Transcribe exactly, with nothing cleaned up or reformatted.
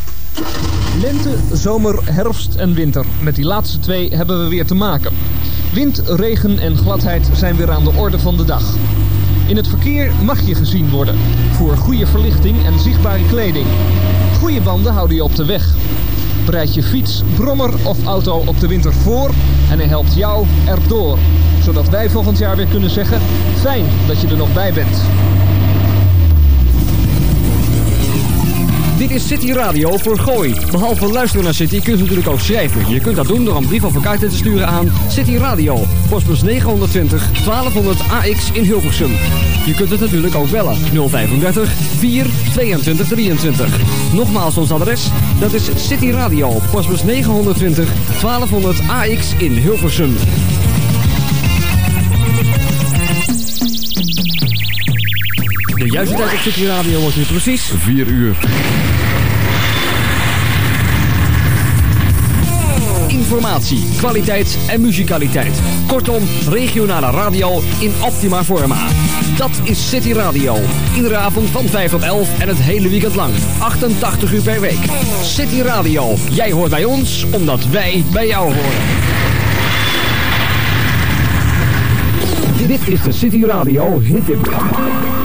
Lente, zomer, herfst en winter. Met die laatste twee hebben we weer te maken. Wind, regen en gladheid zijn weer aan de orde van de dag. In het verkeer mag je gezien worden. Voor goede verlichting en zichtbare kleding. Goede banden houden je op de weg. Bereid je fiets, brommer of auto op de winter voor en hij helpt jou erdoor. Zodat wij volgend jaar weer kunnen zeggen, fijn dat je er nog bij bent. Dit is City Radio voor Gooi. Behalve luisteren naar City kun je natuurlijk ook schrijven. Je kunt dat doen door een brief of een kaart te sturen aan City Radio, postbus negenhonderdtwintig twaalfhonderd A X in Hilversum. Je kunt het natuurlijk ook bellen. nul vijfendertig vier tweeëntwintig drieëntwintig. Nogmaals ons adres, dat is City Radio, postbus negenhonderdtwintig twaalfhonderd A X in Hilversum. De juiste tijd op City Radio wordt nu precies vier uur. Informatie, kwaliteit en muzikaliteit. Kortom, regionale radio in optima forma. Dat is City Radio. Iedere avond van vijf tot elf en het hele weekend lang. achtentachtig uur per week. City Radio. Jij hoort bij ons, omdat wij bij jou horen. Dit is de City Radio Hit Tip.